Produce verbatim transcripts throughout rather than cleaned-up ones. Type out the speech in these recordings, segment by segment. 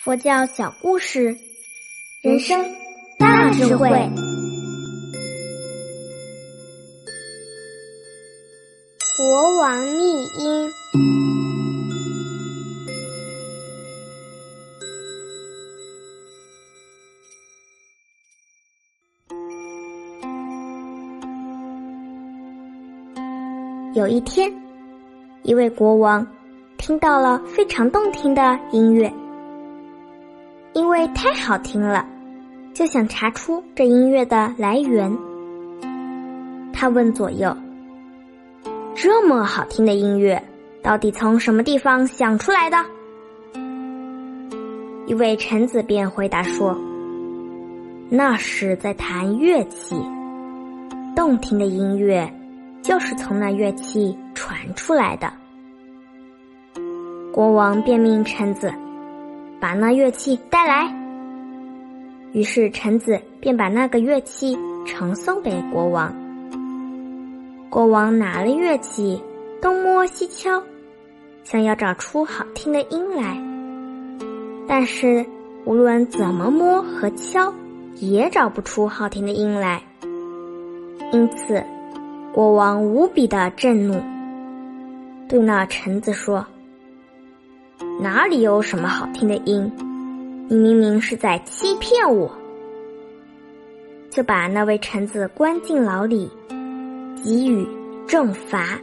佛教小故事，人生大智慧。 国王密音。 有一天，一位国王听到了非常动听的音乐，因为太好听了，就想查出这音乐的来源。他问左右，这么好听的音乐到底从什么地方想出来的？一位臣子便回答说，那是在弹乐器，动听的音乐就是从那乐器传出来的。国王便命臣子把那乐器带来，于是臣子便把那个乐器呈送给国王。国王拿了乐器，东摸西敲，想要找出好听的音来，但是无论怎么摸和敲，也找不出好听的音来。因此国王无比的震怒，对那臣子说，哪里有什么好听的音？你明明是在欺骗我！就把那位臣子关进牢里，给予重罚。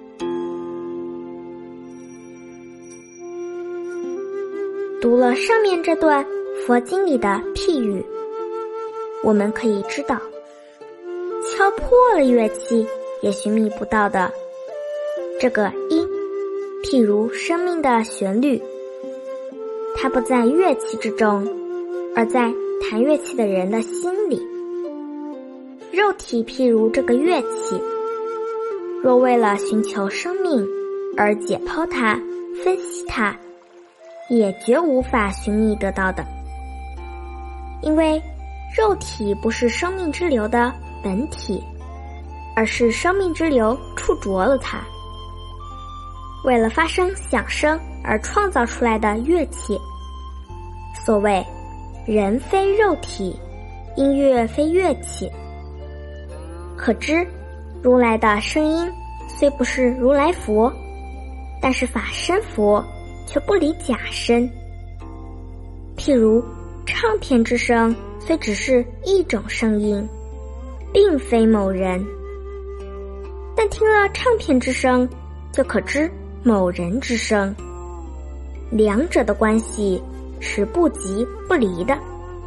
读了上面这段佛经里的譬喻，我们可以知道，敲破了乐器也寻觅不到的这个音，譬如生命的旋律，它不在乐器之中，而在弹乐器的人的心里。肉体譬如这个乐器，若为了寻求生命而解剖它、分析它，也绝无法寻觅得到的。因为肉体不是生命之流的本体，而是生命之流触着了它，为了发生响声而创造出来的乐器。所谓人非肉体，音乐非乐器。可知如来的声音虽不是如来佛，但是法身佛却不离假身。譬如唱片之声虽只是一种声音，并非某人，但听了唱片之声就可知某人之声，两者的关系是不即不离的。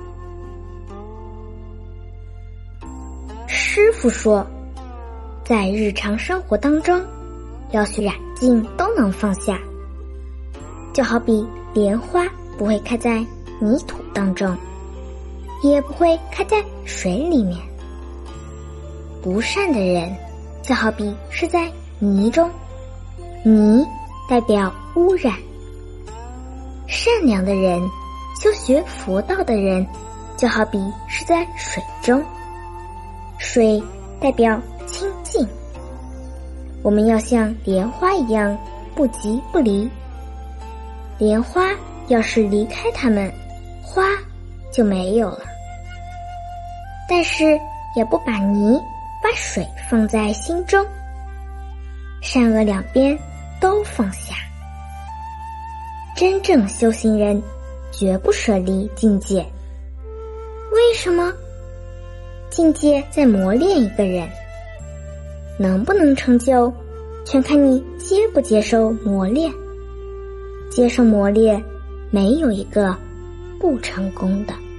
师父说，在日常生活当中，要学染净都能放下，就好比莲花不会开在泥土当中，也不会开在水里面。不善的人就好比是在泥中，泥代表污染。善良的人，修学佛道的人，就好比是在水中，水代表清净。我们要像莲花一样不即不离，莲花要是离开它们，花就没有了。但是也不把泥把水放在心中，善恶两边都放下。真正修行人绝不舍离境界。为什么？境界在磨练一个人，能不能成就，全看你接不接受磨练。接受磨练，没有一个不成功的。